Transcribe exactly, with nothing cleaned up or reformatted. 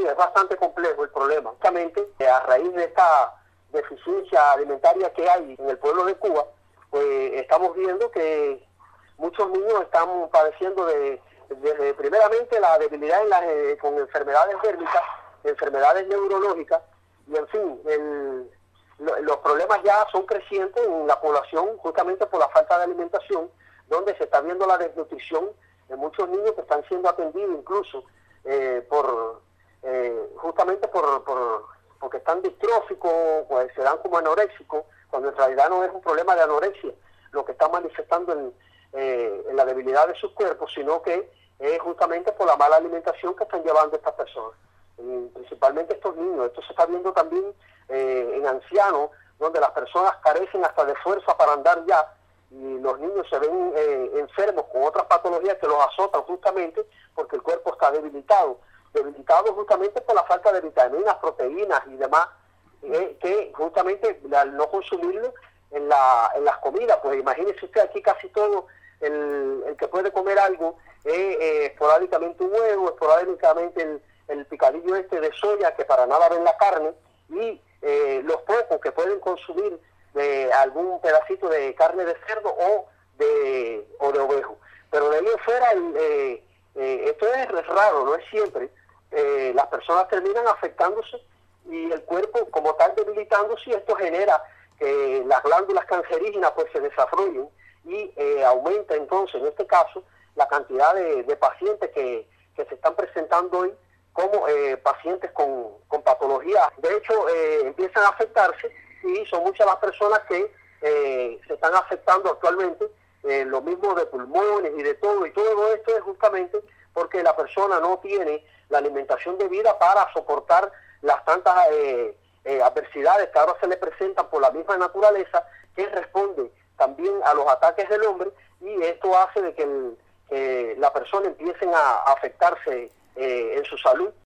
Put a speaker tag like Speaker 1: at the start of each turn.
Speaker 1: es bastante complejo el problema. Justamente a raíz de esta deficiencia alimentaria que hay en el pueblo de Cuba, pues estamos viendo que muchos niños están padeciendo de, de, de primeramente la debilidad en las, eh, con enfermedades dérmicas, enfermedades neurológicas, y en fin, el, lo, los problemas ya son crecientes en la población justamente por la falta de alimentación, donde se está viendo la desnutrición de muchos niños que están siendo atendidos incluso eh, por eh, justamente por, por porque están distróficos, pues se dan como anoréxicos, cuando en realidad no es un problema de anorexia lo que están manifestando en, eh, en la debilidad de sus cuerpos, sino que es justamente por la mala alimentación que están llevando estas personas, y principalmente estos niños. Esto se está viendo también eh, en ancianos, donde las personas carecen hasta de fuerza para andar ya, y los niños se ven eh, enfermos con otras patologías que los azotan justamente porque el cuerpo está debilitado, debilitado justamente por la falta de vitaminas, proteínas y demás, eh, que justamente al no consumirlo en, la, en las comidas, pues imagínese usted aquí casi todo, el, el que puede comer algo, eh, eh, esporádicamente un huevo, esporádicamente el, el picadillo este de soya, que para nada ven la carne, y eh, los pocos que pueden consumir de algún pedacito de carne de cerdo o de, o de ovejo. Pero de ahí en fuera, el, eh, eh, esto es raro, no es siempre. Eh, las personas terminan afectándose y el cuerpo como tal debilitándose, y esto genera que las glándulas cancerígenas pues se desarrollen y eh, aumenta entonces en este caso la cantidad de, de pacientes que, que se están presentando hoy como eh, pacientes con, con patologías. De hecho eh, empiezan a afectarse, y son muchas las personas que eh, se están afectando actualmente, eh, lo mismo de pulmones y de todo, y todo esto es justamente porque la persona no tiene la alimentación debida para soportar las tantas eh, eh, adversidades que ahora se le presentan por la misma naturaleza, que responde también a los ataques del hombre, y esto hace de que, el, que la persona empiecen a afectarse eh, en su salud.